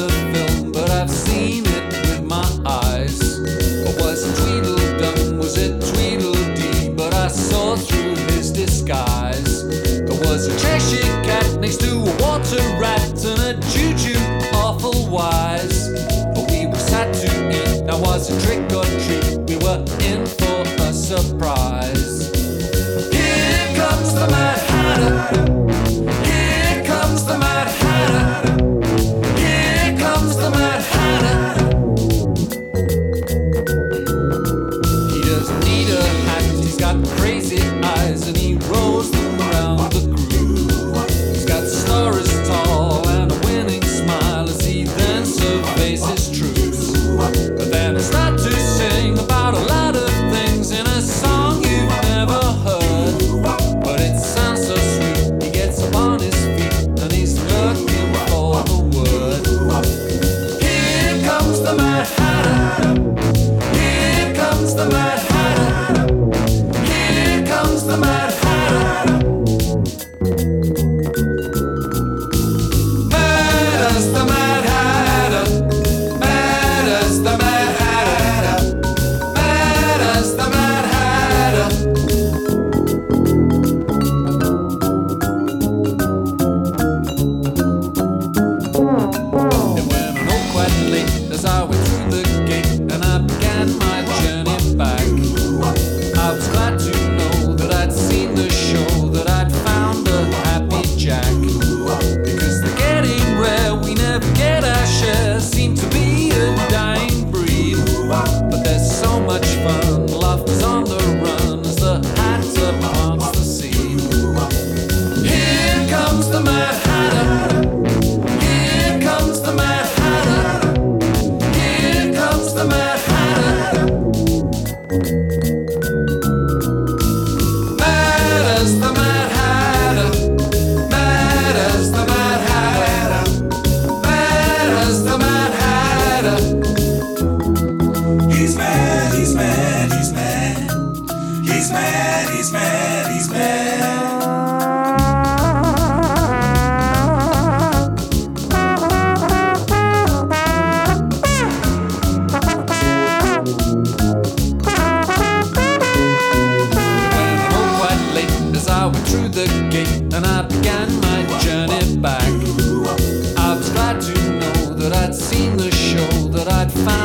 the film, but I've seen it with my eyes. Was it Tweedledum? Was it Tweedledee? But I saw through his disguise. There was a Cheshire cat next to a water rat and a choo-choo awful wise. But we were sad to eat. Now was it trick or treat? We were in for a surprise. Here comes the Mad Hatter. Here comes the Mad Hatter. Here comes the Mad Hatter. He doesn't need a hat. He's got crazy eyes and he rolls them around the groove. He's got stars tall and a winning smile as he then surveys his troops. But then I start to sing about a lot of things in a song you've never heard. But it sounds so sweet. He gets up on his feet and he's looking for the word. Here comes the Mad Hatter. Here comes the Mad Hatter. Here comes the Mad Hatter. Mad as the Mad Hatter. Mad as the Mad Hatter. Mad as the Mad Hatter. It went on all quite late as I went through the gate and I began my journey back. I was glad to know that I'd seen the show, that I'd found a happy Jack. Because they're getting rare, we never get our share. Seem to be a dying breed. But there's so much fun, laughter's on the run as the Hatter plants the seed. Here comes the Mad Hatter. Here comes the Mad Hatter. Here comes the Mad Hatter. Mad as the Mad Hatter. Mad as the Mad Hatter. Mad as the Mad Hatter. He's mad, he's mad, he's mad. He's mad, he's mad, he's mad. When all quite late as I went through the gate and I began my journey back. I was glad to know that I'd seen the show, that I'd found